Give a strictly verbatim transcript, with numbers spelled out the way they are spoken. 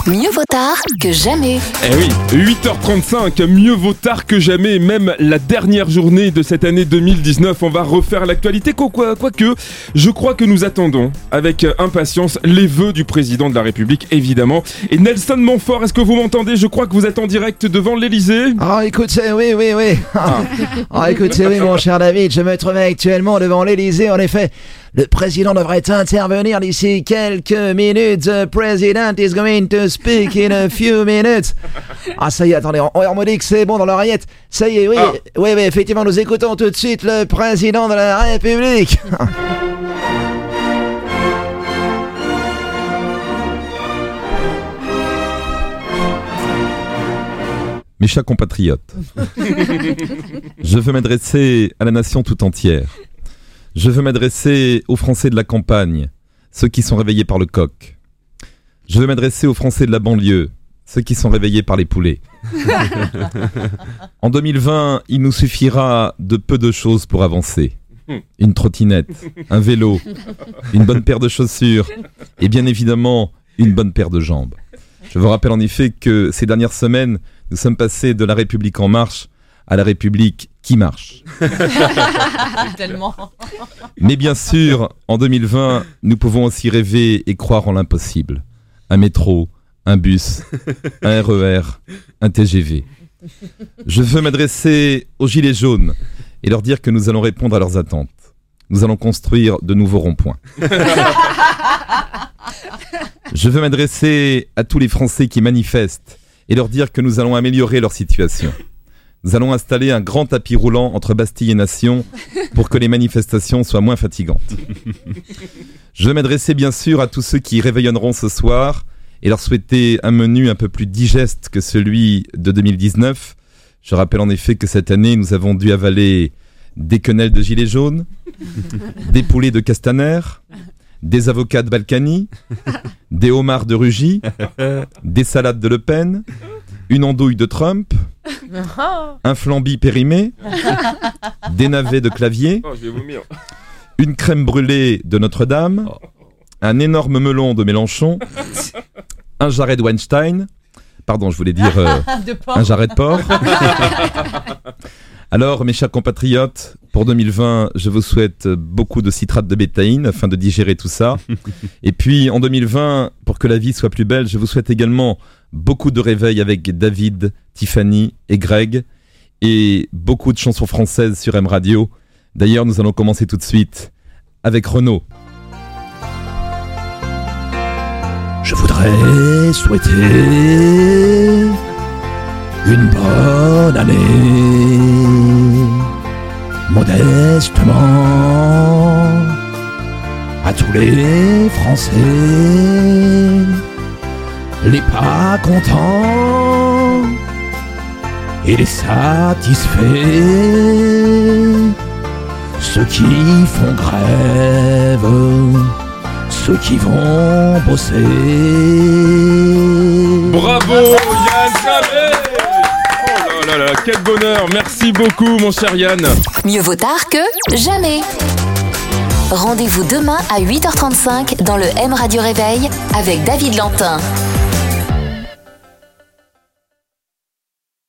Mieux vaut tard que jamais. Eh oui, huit heures trente-cinq, mieux vaut tard que jamais, même la dernière journée de cette année deux mille dix-neuf, on va refaire l'actualité, quoique, quoi je crois que nous attendons avec impatience les vœux du président de la République, évidemment. Et Nelson Montfort, est-ce que vous m'entendez ? Je crois que vous êtes en direct devant l'Elysée. Ah, écoutez, oui, oui, oui. Ah, ah écoutez, oui, mon cher David, je me trouve actuellement devant l'Elysée, en effet. Le président devrait intervenir d'ici quelques minutes. The president is going to speak in a few minutes. Ah, ça y est, attendez, on, on me dit que c'est bon dans l'oreillette. Ça y est, oui, ah. oui, oui, effectivement, nous écoutons tout de suite le président de la République. Mes chers compatriotes, je veux m'adresser à la nation tout entière. Je veux m'adresser aux Français de la campagne, ceux qui sont réveillés par le coq. Je veux m'adresser aux Français de la banlieue, ceux qui sont réveillés par les poulets. En deux mille vingt, il nous suffira de peu de choses pour avancer. Une trottinette, un vélo, une bonne paire de chaussures et bien évidemment une bonne paire de jambes. Je vous rappelle en effet que ces dernières semaines, nous sommes passés de la République en marche à la République qui marche. Tellement. Mais bien sûr, en deux mille vingt, nous pouvons aussi rêver et croire en l'impossible. Un métro, un bus, un R E R, un T G V. Je veux m'adresser aux Gilets jaunes et leur dire que nous allons répondre à leurs attentes. Nous allons construire de nouveaux ronds-points. Je veux m'adresser à tous les Français qui manifestent et leur dire que nous allons améliorer leur situation. Nous allons installer un grand tapis roulant entre Bastille et Nation pour que les manifestations soient moins fatigantes. Je veux m'adresser bien sûr à tous ceux qui réveillonneront ce soir et leur souhaiter un menu un peu plus digeste que celui de deux mille dix-neuf. Je rappelle en effet que cette année, nous avons dû avaler des quenelles de gilets jaunes, des poulets de Castaner, des avocats de Balkany, des homards de Rugy, des salades de Le Pen, une andouille de Trump, un flambi périmé, des navets de Clavier, Oh, je vais vomir. une crème brûlée de Notre-Dame, un énorme melon de Mélenchon, un jarret de Weinstein, pardon, je voulais dire euh, De porc. un jarret de porc. Alors, mes chers compatriotes, pour deux mille vingt, je vous souhaite beaucoup de citrate de bétaïne afin de digérer tout ça. Et puis, en deux mille vingt, pour que la vie soit plus belle, je vous souhaite également beaucoup de réveils avec David, Tiffany et Greg, et beaucoup de chansons françaises sur M Radio. D'ailleurs, nous allons commencer tout de suite avec Renaud. Je voudrais souhaiter une bonne année, modestement, à tous les Français, les pas contents et les satisfaits, ceux qui font grève, ceux qui vont bosser. Bravo Yann Jamet. Oh là là là, quel bonheur, merci beaucoup mon cher Yann. Mieux vaut tard que jamais. Rendez-vous demain à huit heures trente-cinq dans le M Radio Réveil avec David Lantin.